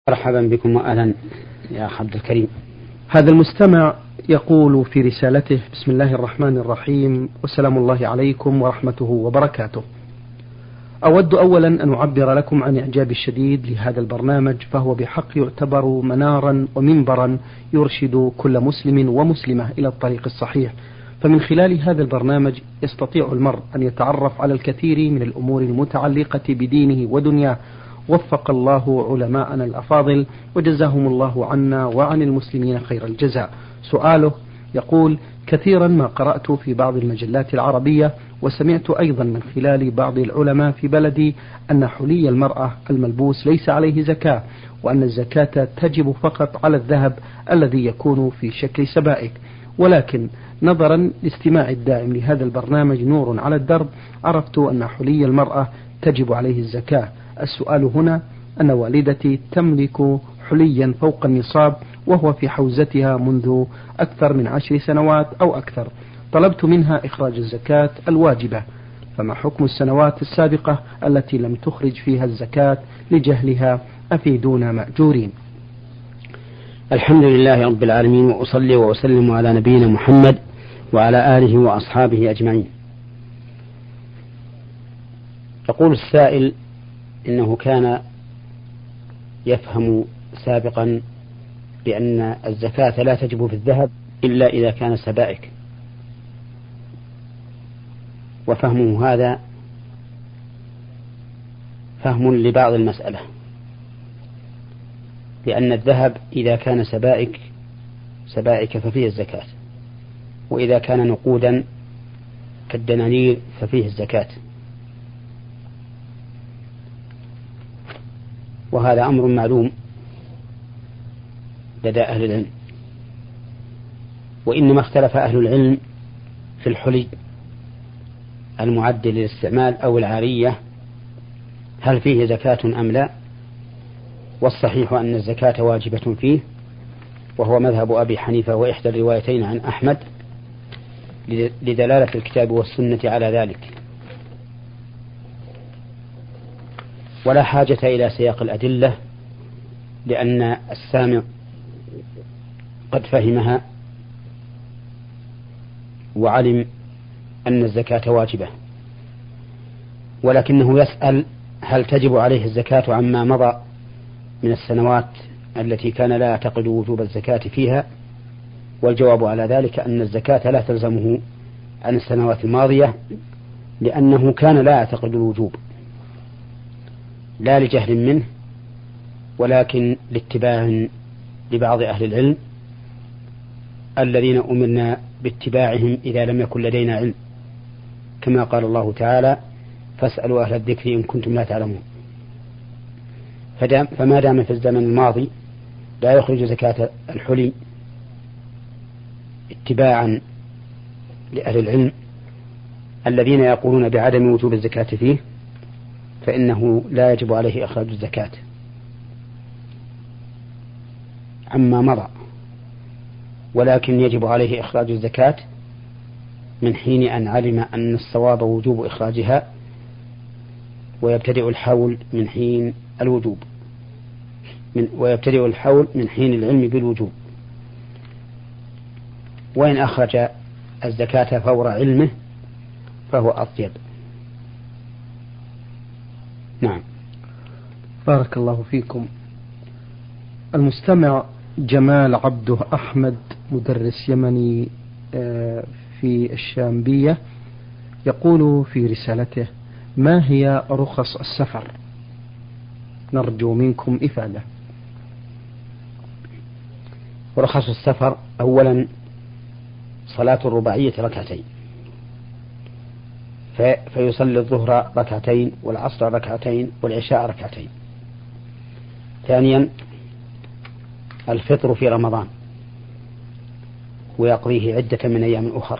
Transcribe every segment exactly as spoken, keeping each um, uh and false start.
مرحبا بكم وأهلا يا عبد الكريم. هذا المستمع يقول في رسالته: بسم الله الرحمن الرحيم، وسلام الله عليكم ورحمته وبركاته. أود أولا أن أعبر لكم عن إعجابي الشديد لهذا البرنامج، فهو بحق يعتبر منارا ومنبرا يرشد كل مسلم ومسلمة إلى الطريق الصحيح، فمن خلال هذا البرنامج يستطيع المرء أن يتعرف على الكثير من الأمور المتعلقة بدينه ودنياه. وفق الله علماءنا الأفاضل وجزاهم الله عنا وعن المسلمين خير الجزاء. سؤاله يقول: كثيرا ما قرأت في بعض المجلات العربية وسمعت أيضا من خلال بعض العلماء في بلدي أن حلي المرأة الملبوس ليس عليه زكاة، وأن الزكاة تجب فقط على الذهب الذي يكون في شكل سبائك. ولكن نظرا لاستماع الدائم لهذا البرنامج نور على الدرب، عرفت أن حلي المرأة تجب عليه الزكاة. السؤال هنا أن والدتي تملك حليا فوق النصاب، وهو في حوزتها منذ أكثر من عشر سنوات أو أكثر. طلبت منها إخراج الزكاة الواجبة، فما حكم السنوات السابقة التي لم تخرج فيها الزكاة لجهلها؟ أفيدونا مأجورين. الحمد لله رب العالمين، وأصلي وأسلم على نبينا محمد وعلى آله وأصحابه أجمعين. يقول السائل إنه كان يفهم سابقا بأن الزكاة لا تجب في الذهب إلا إذا كان سبائك، وفهمه هذا فهم لبعض المسألة، لأن الذهب إذا كان سبائك سبائك ففيه الزكاة، وإذا كان نقودا كالدنانير ففيه الزكاة، وهذا أمر معلوم لدى أهل العلم. وإنما اختلف أهل العلم في الحلي المعد للاستعمال أو العارية هل فيه زكاة أم لا، والصحيح أن الزكاة واجبة فيه، وهو مذهب أبي حنيفة وإحدى الروايتين عن أحمد لدلالة الكتاب والسنة على ذلك، ولا حاجة إلى سياق الأدلة، لأن السامع قد فهمها وعلم أن الزكاة واجبة، ولكنه يسأل هل تجب عليه الزكاة عما مضى من السنوات التي كان لا يعتقد وجوب الزكاة فيها. والجواب على ذلك أن الزكاة لا تلزمه عن السنوات الماضية، لأنه كان لا يعتقد الوجوب، لا لجهل منه، ولكن لاتباع لبعض أهل العلم الذين أمرنا باتباعهم إذا لم يكن لدينا علم، كما قال الله تعالى: فاسألوا أهل الذكر إن كنتم لا تعلمون. فما دام في الزمن الماضي لا يخرج زكاة الحلي اتباعا لأهل العلم الذين يقولون بعدم وجوب الزكاة فيه، فإنه لا يجب عليه إخراج الزكاة عما مضى، ولكن يجب عليه إخراج الزكاة من حين أن علم أن الصواب وجوب إخراجها، ويبتدئ الحول من حين الوجوب من ويبتدئ الحول من حين العلم بالوجوب. وإن أخرج الزكاة فور علمه فهو أطيب. نعم. بارك الله فيكم. المستمع جمال عبده أحمد، مدرس يمني في الشامبية، يقول في رسالته: ما هي رخص السفر؟ نرجو منكم إفادة. رخص السفر: أولا صلاة الرباعية ركعتين، فيصلي الظهر ركعتين والعصر ركعتين والعشاء ركعتين. ثانيا الفطر في رمضان ويقضيه عدة من أيام أخر.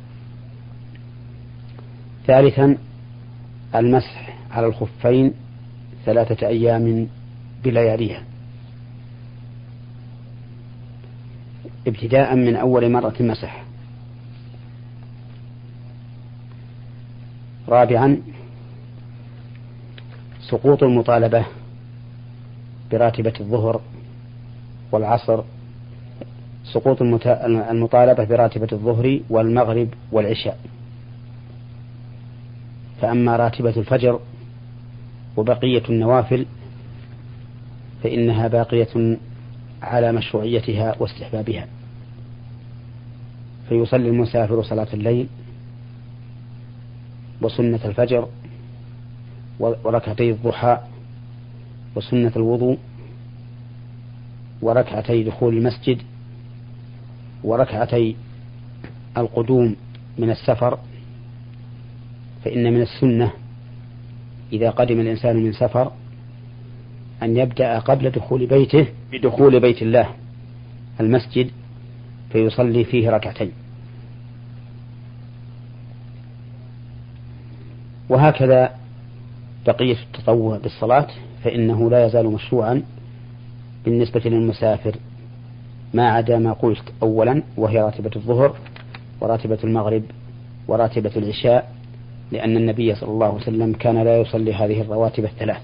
ثالثا المسح على الخفين ثلاثة أيام بلياليها، ابتداء من أول مرة مسح. رابعا سقوط المطالبة براتبة الظهر والعصر، سقوط المطالبة براتبة الظهر والمغرب والعشاء. فأما راتبة الفجر وبقية النوافل فإنها باقية على مشروعيتها واستحبابها، فيصلي المسافر صلاة الليل وسنة الفجر وركعتي الضحى وسنة الوضوء وركعتي دخول المسجد وركعتي القدوم من السفر. فإن من السنة إذا قدم الإنسان من سفر أن يبدأ قبل دخول بيته بدخول بيت الله المسجد فيصلي فيه ركعتين. وهكذا بقية التطوع بالصلاة فإنه لا يزال مشروعا بالنسبة للمسافر ما عدا ما قلت أولا، وهي راتبة الظهر وراتبة المغرب وراتبة العشاء، لأن النبي صلى الله عليه وسلم كان لا يصلي هذه الرواتب الثلاث.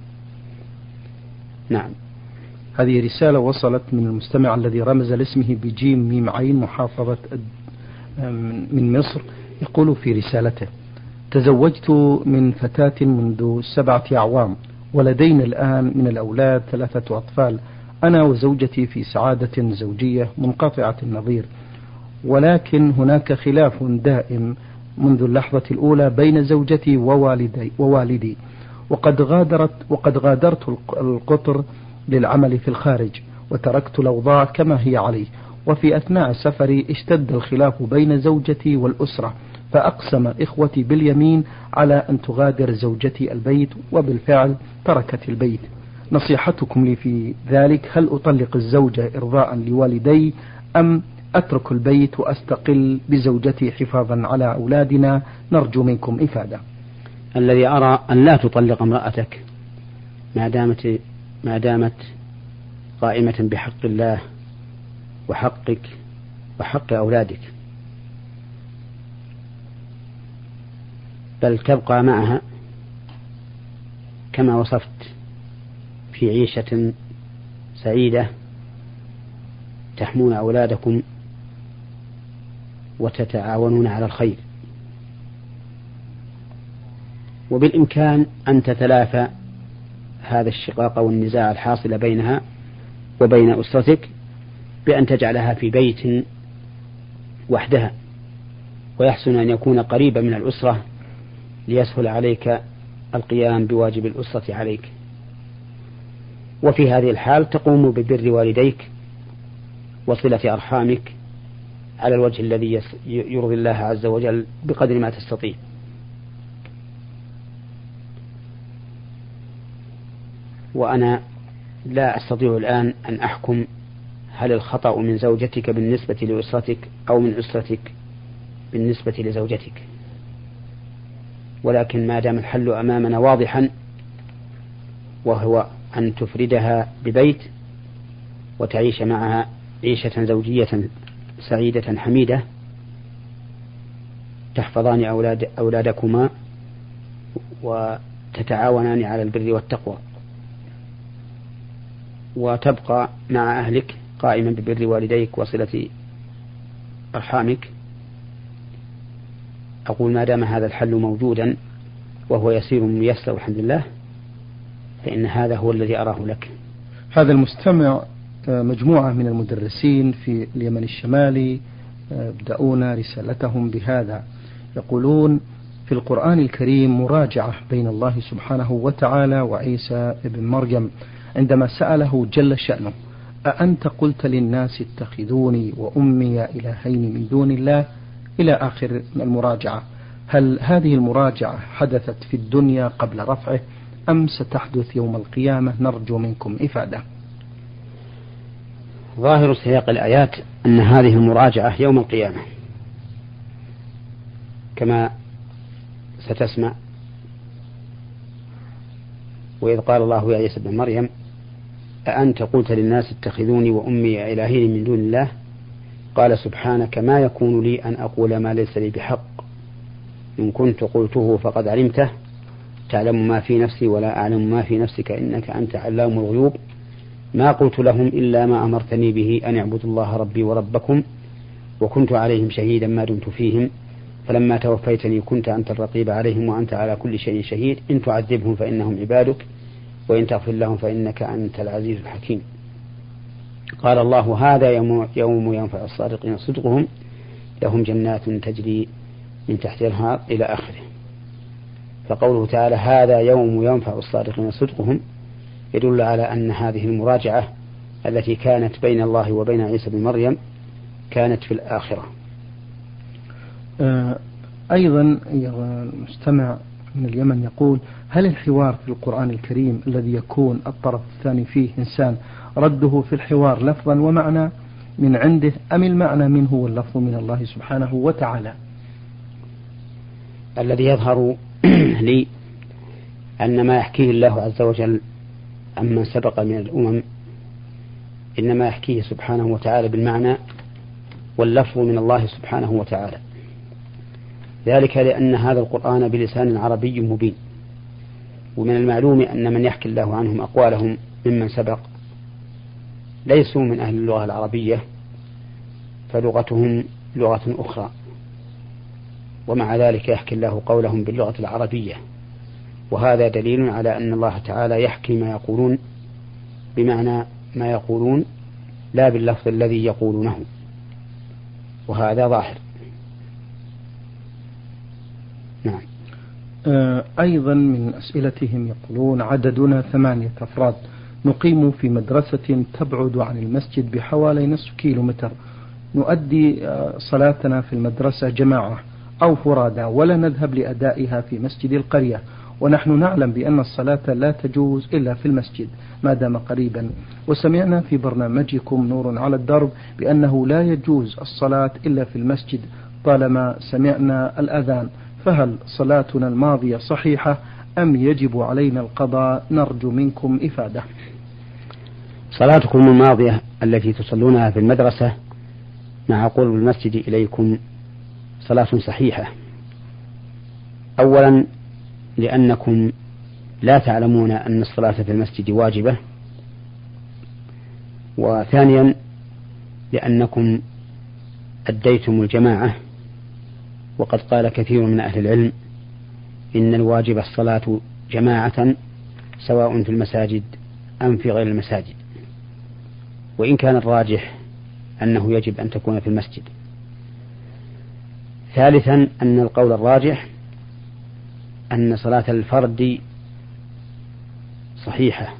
نعم. هذه رسالة وصلت من المستمع الذي رمز لاسمه بجيم ميم عين محافظة من مصر. يقول في رسالته: تزوجت من فتاة منذ سبعة أعوام ولدينا الآن من الأولاد ثلاثة أطفال. أنا وزوجتي في سعادة زوجية منقطعة النظير، ولكن هناك خلاف دائم منذ اللحظة الأولى بين زوجتي ووالدي, ووالدي وقد غادرت وقد غادرت القطر للعمل في الخارج وتركت الأوضاع كما هي عليه. وفي أثناء سفري اشتد الخلاف بين زوجتي والأسرة، فأقسم إخوتي باليمين على أن تغادر زوجتي البيت، وبالفعل تركت البيت. نصيحتكم لي في ذلك: هل أطلق الزوجة إرضاء لوالدي أم أترك البيت وأستقل بزوجتي حفاظا على أولادنا؟ نرجو منكم إفادة. الذي أرى أن لا تطلق امرأتك ما دامت ما دامت قائمة بحق الله وحقك وحق أولادك، بل تبقى معها كما وصفت في عيشة سعيدة تحمون أولادكم وتتعاونون على الخير. وبالإمكان أن تتلافى هذا الشقاق والنزاع الحاصل بينها وبين أسرتك بأن تجعلها في بيت وحدها، ويحسن أن يكون قريبا من الأسرة ليسهل عليك القيام بواجب الأسرة عليك. وفي هذه الحال تقوم ببر والديك وصلة أرحامك على الوجه الذي يرضي الله عز وجل بقدر ما تستطيع. وأنا لا أستطيع الآن أن أحكم هل الخطأ من زوجتك بالنسبة لأسرتك أو من أسرتك بالنسبة لزوجتك، ولكن ما دام الحل أمامنا واضحا وهو أن تفردها ببيت وتعيش معها عيشة زوجية سعيدة حميدة تحفظان أولاد أولادكما وتتعاونان على البر والتقوى، وتبقى مع أهلك قائما ببر والديك وصلة أرحامك، أقول ما دام هذا الحل موجودا وهو يسير ميسر الحمد لله فإن هذا هو الذي أراه لك. هذا المستمع مجموعة من المدرسين في اليمن الشمالي يبدأون رسالتهم بهذا، يقولون: في القرآن الكريم مراجعة بين الله سبحانه وتعالى وعيسى ابن مريم عندما سأله جل شأنه: أأنت قلت للناس اتخذوني وأمي إلهين من دون الله، إلى آخر المراجعة. هل هذه المراجعة حدثت في الدنيا قبل رفعه أم ستحدث يوم القيامة؟ نرجو منكم إفادة. ظاهر سياق الآيات أن هذه المراجعة يوم القيامة كما ستسمع. وإذ قال الله يا عيسى ابن مريم أأنت قلت للناس اتخذوني وأمي إلهين من دون الله قال سبحانك ما يكون لي أن أقول ما ليس لي بحق إن كنت قلته فقد علمته تعلم ما في نفسي ولا أعلم ما في نفسك إنك أنت علام الغيوب ما قلت لهم إلا ما أمرتني به أن اعبدوا الله ربي وربكم وكنت عليهم شهيدا ما دمت فيهم فلما توفيتني كنت أنت الرقيب عليهم وأنت على كل شيء شهيد إن تعذبهم فإنهم عبادك وإن تغفر لهم فإنك أنت العزيز الحكيم. قال الله هذا يوم, يوم ينفع الصادقين صدقهم لهم جنات تجري من تحت الأنهار إلى آخره. فقوله تعالى هذا يوم ينفع الصادقين صدقهم يدل على أن هذه المراجعة التي كانت بين الله وبين عيسى بن مريم كانت في الآخرة. أيضا المستمع من اليمن يقول هل الحوار في القرآن الكريم الذي يكون الطرف الثاني فيه إنسان رده في الحوار لفظا ومعنى من عنده أم المعنى منه واللفظ من الله سبحانه وتعالى؟ الذي يظهر لي أن ما يحكيه الله عز وجل عمن سبق من الأمم إنما يحكيه سبحانه وتعالى بالمعنى واللفظ من الله سبحانه وتعالى، ذلك لأن هذا القرآن بلسان عربي مبين، ومن المعلوم أن من يحكي الله عنهم أقوالهم ممن سبق ليسوا من أهل اللغة العربية فلغتهم لغة أخرى، ومع ذلك يحكي الله قولهم باللغة العربية، وهذا دليل على أن الله تعالى يحكي ما يقولون بمعنى ما يقولون لا باللفظ الذي يقولونه، وهذا ظاهر. نعم. أيضا من أسئلتهم يقولون عددنا ثمانية أفراد نقيم في مدرسة تبعد عن المسجد بحوالي نصف كيلو متر، نؤدي صلاتنا في المدرسة جماعة أو فرادى ولا نذهب لأدائها في مسجد القرية، ونحن نعلم بأن الصلاة لا تجوز إلا في المسجد ما دام قريبا، وسمعنا في برنامجكم نور على الدرب بأنه لا يجوز الصلاة إلا في المسجد طالما سمعنا الأذان، فهل صلاتنا الماضية صحيحة أم يجب علينا القضاء؟ نرجو منكم إفادة. صلاتكم الماضية التي تصلونها في المدرسة مع قرب المسجد إليكم صلاة صحيحة، أولا لأنكم لا تعلمون أن الصلاة في المسجد واجبة، وثانيا لأنكم أديتم الجماعة، وقد قال كثير من أهل العلم إن الواجب الصلاة جماعة سواء في المساجد أم في غير المساجد، وإن كان الراجح أنه يجب أن تكون في المسجد. ثالثا أن القول الراجح أن صلاة الفرد صحيحة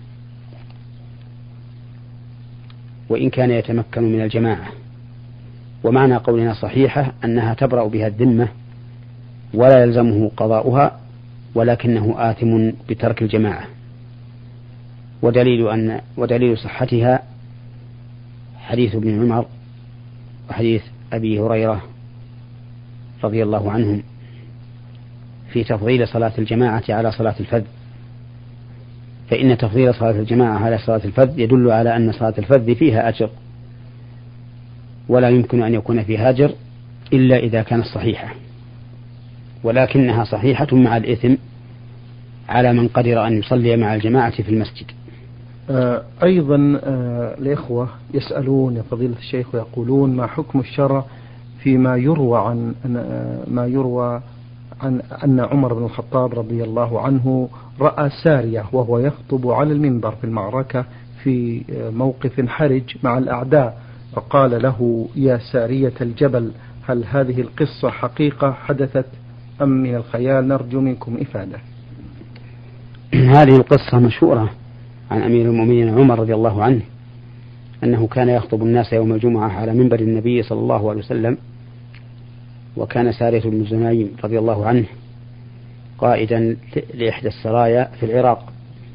وإن كان يتمكن من الجماعة، ومعنى قولنا صحيحة أنها تبرأ بها الذمة ولا يلزمه قضاؤها، ولكنه آثم بترك الجماعة. ودليل أن ودليل صحتها حديث ابن عمر وحديث أبي هريرة رضي الله عنهم في تفضيل صلاة الجماعة على صلاة الفذ، فإن تفضيل صلاة الجماعة على صلاة الفذ يدل على أن صلاة الفذ فيها أجر، ولا يمكن أن يكون فيها أجر إلا إذا كانت صحيحة، ولكنها صحيحة مع الإثم على من قدر أن يصلي مع الجماعة في المسجد. أيضا الإخوة يسألون يا فضيلة الشيخ ويقولون ما حكم الشرع فيما يروى عن ما يروى عن أن عمر بن الخطاب رضي الله عنه رأى سارية وهو يخطب على المنبر في المعركة في موقف حرج مع الأعداء، فقال له يا سارية الجبل، هل هذه القصة حقيقة حدثت أم من الخيال؟ نرجو منكم إفادة. هذه القصة مشهورة عن أمير المؤمنين عمر رضي الله عنه أنه كان يخطب الناس يوم الجمعة على منبر النبي صلى الله عليه وسلم، وكان سارية بن زنايم رضي الله عنه قائدا لإحدى السرايا في العراق،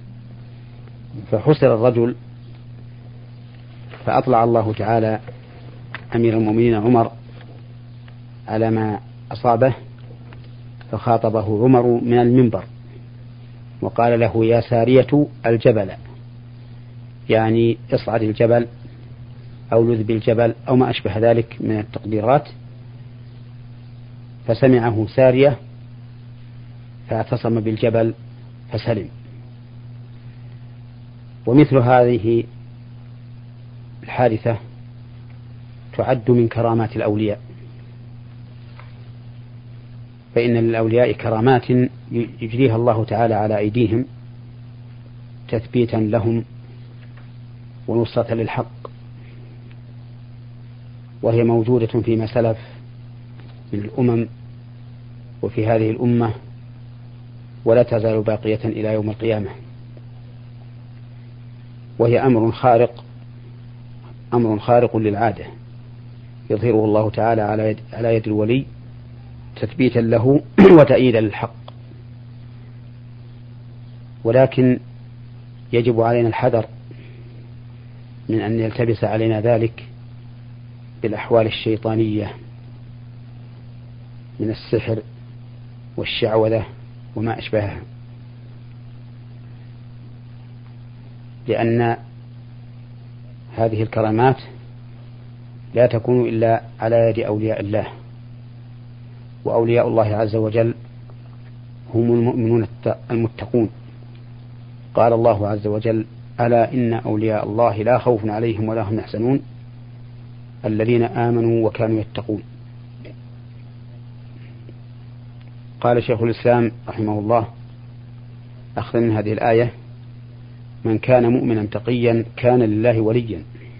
فحصر الرجل، فأطلع الله تعالى أمير المؤمنين عمر على ما أصابه، فخاطبه عمر من المنبر وقال له يا سارية الجبل، يعني اصعد الجبل أو لذ بالجبل أو ما أشبه ذلك من التقديرات، فسمعه سارية فاعتصم بالجبل فسلم. ومثل هذه الحادثة تعد من كرامات الأولياء، فإن للأولياء كرامات يجريها الله تعالى على أيديهم تثبيتا لهم ونصرة للحق، وهي موجودة فيما سلف من الأمم وفي هذه الأمة، ولا تزال باقية إلى يوم القيامة، وهي أمر خارق أمر خارق للعادة يظهره الله تعالى على يد, على يد الولي تثبيتا له وتأييدا للحق. ولكن يجب علينا الحذر من أن يلتبس علينا ذلك بالأحوال الشيطانية من السحر والشعوذة وما أشبهها، لأن هذه الكرامات لا تكون إلا على يد أولياء الله، وأولياء الله عز وجل هم المؤمنون المتقون. قال الله عز وجل: ألا إن أولياء الله لا خوف عليهم ولا هم يحزنون الذين آمنوا وكانوا يتقون. قال شيخ الإسلام رحمه الله أخذا من هذه الآية: من كان مؤمنا تقيا كان لله وليا.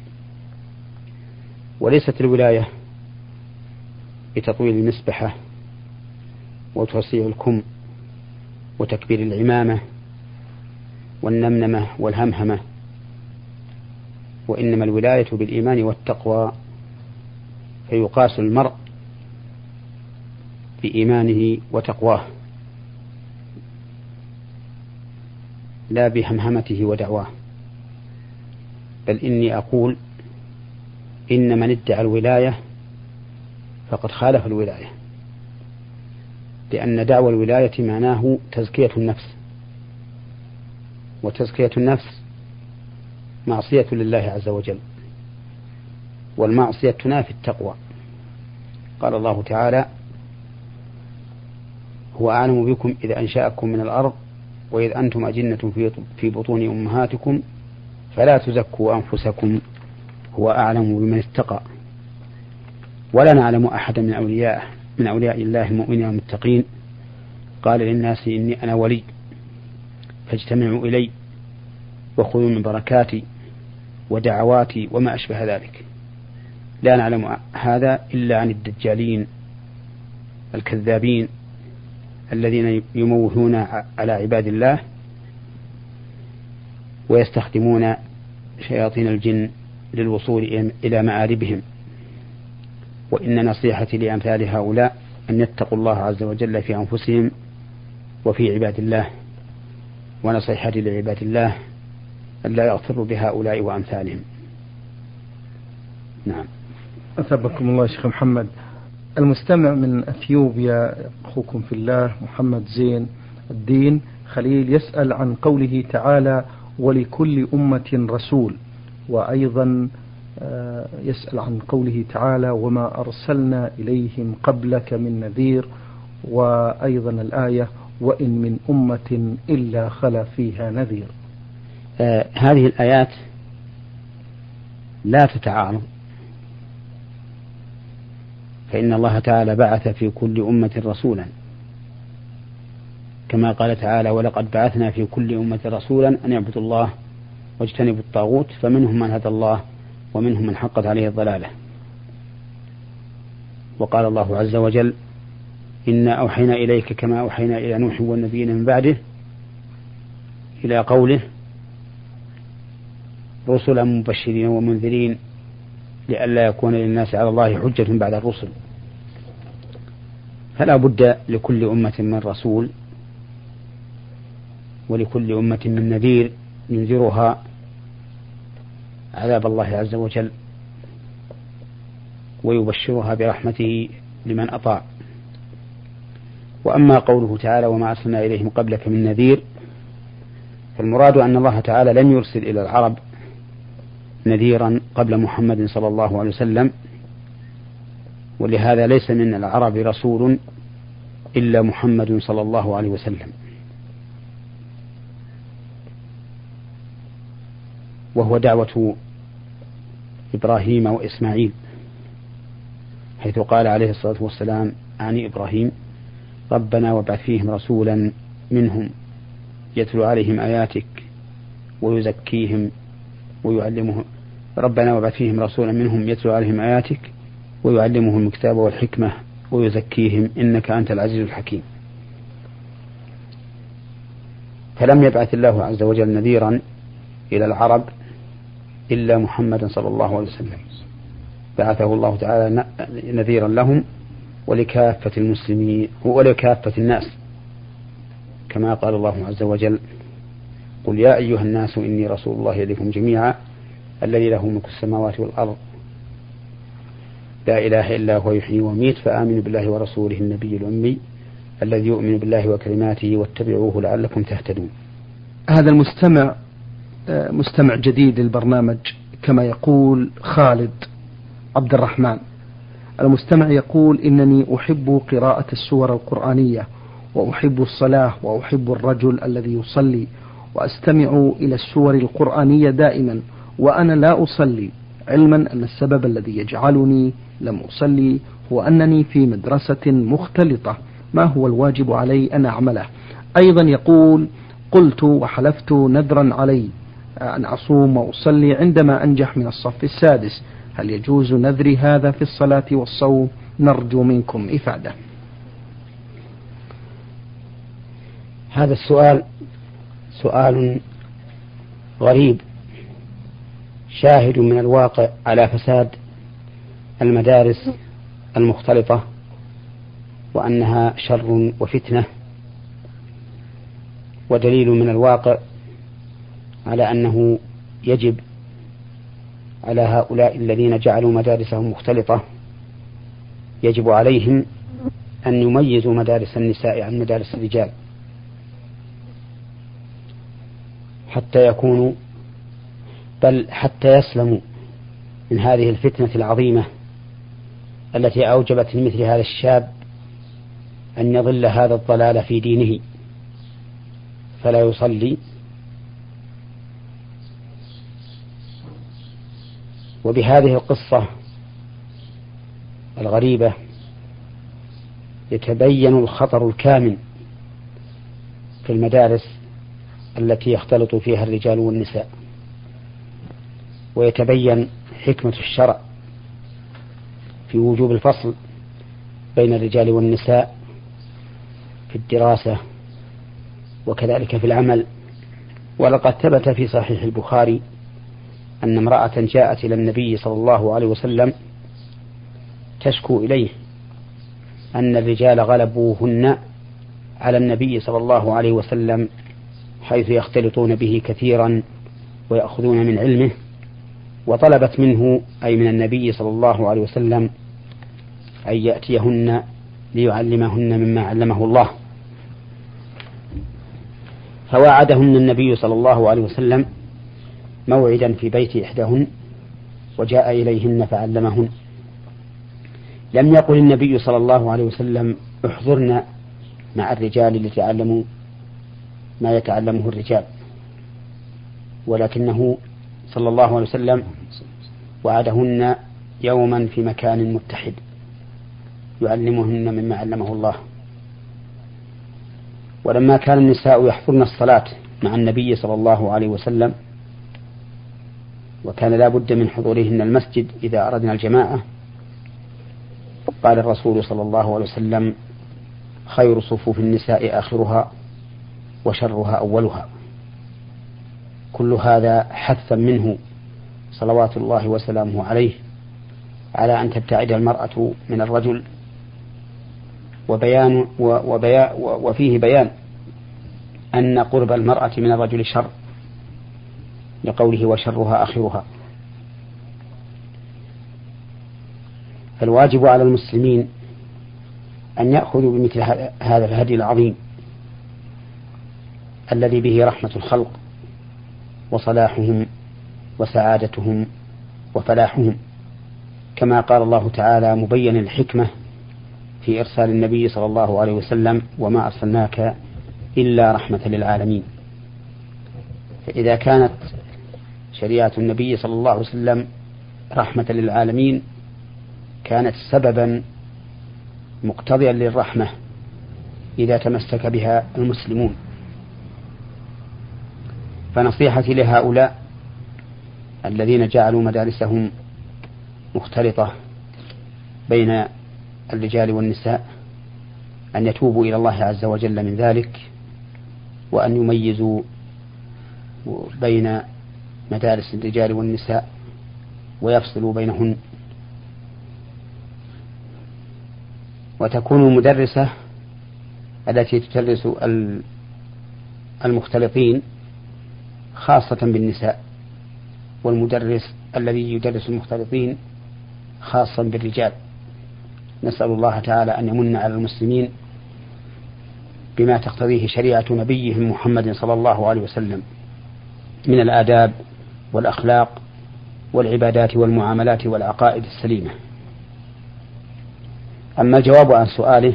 وليست الولاية بتطويل المسبحة وتوسيع الكم وتكبير العمامة والنمنمة والهمهمة، وإنما الولاية بالإيمان والتقوى، فيقاس المرء بإيمانه وتقواه لا بهمهمته ودعواه. بل إني أقول إن من ادعى الولاية فقد خالف الولاية، لأن دعوى الولاية معناه تزكية النفس، وتزكية النفس معصية لله عز وجل، والمعصية تنافي التقوى. قال الله تعالى: هو أعلم بكم إذ أنشأكم من الأرض وإذ أنتم أجنة في بطون أمهاتكم فلا تزكوا أنفسكم هو أعلم بمن اتقى. ولا نعلم أحدا من أولياء من أولياء الله المؤمنين المتقين قال للناس إني أنا ولي فاجتمعوا إلي وخذوا من بركاتي ودعواتي وما أشبه ذلك. لا نعلم هذا إلا عن الدجالين الكذابين الذين يموهون على عباد الله ويستخدمون شياطين الجن للوصول إلى مآربهم. وإن نصيحتي لأمثال هؤلاء أن يتقوا الله عز وجل في أنفسهم وفي عباد الله، ونصيحتي لعباد الله أن لا يغفروا بهؤلاء وأمثالهم. نعم. أثبكم الله شيخ محمد. المستمع من أثيوبيا أخوكم في الله محمد زين الدين خليل يسأل عن قوله تعالى: ولكل أمة رسول، وأيضا يسأل عن قوله تعالى: وما أرسلنا إليهم قبلك من نذير، وأيضا الآية: وإن من أمة إلا خلا فيها نذير. آه هذه الآيات لا تتعارض، فإن الله تعالى بعث في كل أمة رسولا، كما قال تعالى: ولقد بعثنا في كل أمة رسولا أن يعبدوا الله واجتنبوا الطاغوت فمنهم من هدى الله ومنهم من حقت عليه الضلالة. وقال الله عز وجل: إنا أوحينا إليك كما أوحينا إلى نوح والنبيين من بعده، إلى قوله: رسلا مبشرين ومنذرين لئلا يكون للناس على الله حجة بعد الرسل. فلا بد لكل أمة من رسول، ولكل أمة من نذير ينذرها عذاب الله عز وجل ويبشرها برحمته لمن أطاع. وأما قوله تعالى: وما أرسلنا إليهم قبلك من نذير، فالمراد أن الله تعالى لم يرسل إلى العرب نذيرا قبل محمد صلى الله عليه وسلم، ولهذا ليس من العرب رسول إلا محمد صلى الله عليه وسلم، وهو دعوة إبراهيم وإسماعيل، حيث قال عليه الصلاة والسلام عن إبراهيم: ربنا وابعث فيهم رسولا منهم يتلو عليهم آياتك ويزكيهم ويعلمهم ربنا وابعث فيهم رسولا منهم يتلو عليهم آياتك ويعلمهم الكتاب والحكمة ويزكيهم إنك أنت العزيز الحكيم. فلم يبعث الله عز وجل نذيرا إلى العرب إلا محمدا صلى الله عليه وسلم، بعثه الله تعالى نذيرا لهم ولكافة المسلمين ولكافة الناس، كما قال الله عز وجل: قل يا أيها الناس إني رسول الله إليكم جميعا الذي له ملك السماوات والأرض لا إله إلا هو يحيي ويميت فآمنوا بالله ورسوله النبي الأمي الذي يؤمن بالله وكلماته واتبعوه لعلكم تهتدون. هذا المستمع مستمع جديد للبرنامج، كما يقول خالد عبد الرحمن. المستمع يقول: إنني أحب قراءة السور القرآنية، وأحب الصلاة، وأحب الرجل الذي يصلي، وأستمع إلى السور القرآنية دائما وأنا لا أصلي، علما أن السبب الذي يجعلني لم أصلي هو أنني في مدرسة مختلطة. ما هو الواجب علي أن أعمله؟ أيضا يقول: قلت وحلفت نذرا علي أن أصوم وأصلي عندما أنجح من الصف السادس، هل يجوز نذري هذا في الصلاة والصوم؟ نرجو منكم إفادة. هذا السؤال سؤال غريب شاهد من الواقع على فساد المدارس المختلطة وأنها شر وفتنة، ودليل من الواقع على أنه يجب على هؤلاء الذين جعلوا مدارسهم مختلطة يجب عليهم أن يميزوا مدارس النساء عن مدارس الرجال حتى يكونوا بل حتى يسلموا من هذه الفتنة العظيمة التي أوجبت لمثل هذا الشاب أن يضل هذا الضلال في دينه فلا يصلي. وبهذه القصة الغريبة يتبين الخطر الكامن في المدارس التي يختلط فيها الرجال والنساء، ويتبين حكمة الشرع في وجوب الفصل بين الرجال والنساء في الدراسة وكذلك في العمل. ولقد ثبت في صحيح البخاري أن امرأة جاءت إلى النبي صلى الله عليه وسلم تشكو إليه أن الرجال غلبوهن على النبي صلى الله عليه وسلم حيث يختلطون به كثيرا ويأخذون من علمه، وطلبت منه أي من النبي صلى الله عليه وسلم أن يأتيهن ليعلمهن مما علمه الله، فواعدهن النبي صلى الله عليه وسلم موعدا في بيت إحداهن وجاء إليهن فعلمهن. لم يقل النبي صلى الله عليه وسلم احضرن مع الرجال لتعلموا ما يتعلمه الرجال، ولكنه صلى الله عليه وسلم وعدهن يوما في مكان متحد يعلمهن مما علمه الله. ولما كان النساء يحضرن الصلاة مع النبي صلى الله عليه وسلم وكان لا بد من حضورهن المسجد إذا أردنا الجماعة، قال الرسول صلى الله عليه وسلم: خير صفوف النساء آخرها وشرها أولها. كل هذا حثا منه صلوات الله وسلامه عليه على أن تبتعد المرأة من الرجل، وبيان وبيان وفيه بيان أن قرب المرأة من الرجل شر لقوله وشرها آخرها. فالواجب على المسلمين أن يأخذوا بمثل هذا الهدي العظيم الذي به رحمة الخلق وصلاحهم وسعادتهم وفلاحهم، كما قال الله تعالى مبين الحكمة في إرسال النبي صلى الله عليه وسلم: وما أرسلناك إلا رحمة للعالمين. فإذا كانت شريعة النبي صلى الله عليه وسلم رحمة للعالمين كانت سببا مقتضيا للرحمة إذا تمسك بها المسلمون. فنصيحتي لهؤلاء الذين جعلوا مدارسهم مختلطة بين الرجال والنساء أن يتوبوا إلى الله عز وجل من ذلك، وأن يميزوا بين مدارس الرجال والنساء ويفصلوا بينهن، وتكون المدرسة التي تدرس المختلطين خاصة بالنساء، والمدرس الذي يدرس المختلطين خاصا بالرجال. نسأل الله تعالى أن يمن على المسلمين بما تقتضيه شريعة نبيهم محمد صلى الله عليه وسلم من الآداب والأخلاق والعبادات والمعاملات والعقائد السليمة. أما الجواب عن سؤاله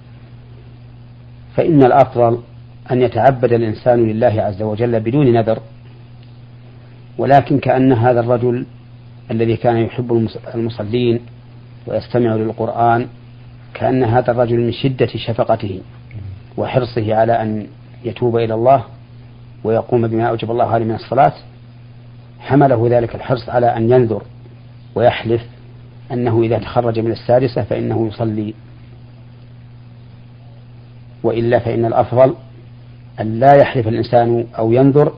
فإن الأفضل أن يتعبد الإنسان لله عز وجل بدون نذر، ولكن كأن هذا الرجل الذي كان يحب المصلين ويستمع للقرآن، كأن هذا الرجل من شدة شفقته وحرصه على أن يتوب إلى الله ويقوم بما أوجب الله عليه من الصلاة، حمله ذلك الحرص على أن ينذر ويحلف أنه إذا تخرج من السادسة فإنه يصلي، وإلا فإن الأفضل أن لا يحلف الإنسان أو ينذر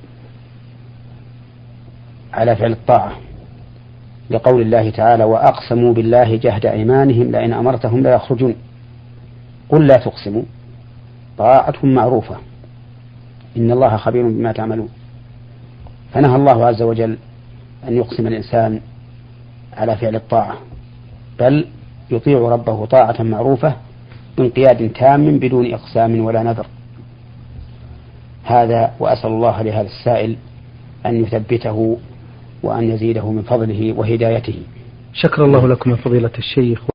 على فعل الطاعة، لقول الله تعالى: وأقسموا بالله جهد أيمانهم لئن أمرتهم لا يخرجون. قل لا تقسموا، طاعتهم معروفة، إن الله خبير بما تعملون. فنهى الله عز وجل أن يقسم الإنسان على فعل الطاعة، بل يطيع ربه طاعة معروفة بانقياد تام بدون إقسام ولا نذر. هذا، وأسأل الله لهذا السائل أن يثبته وأن يزيده من فضله وهدايته. شكر الله لكم يا فضيلة الشيخ.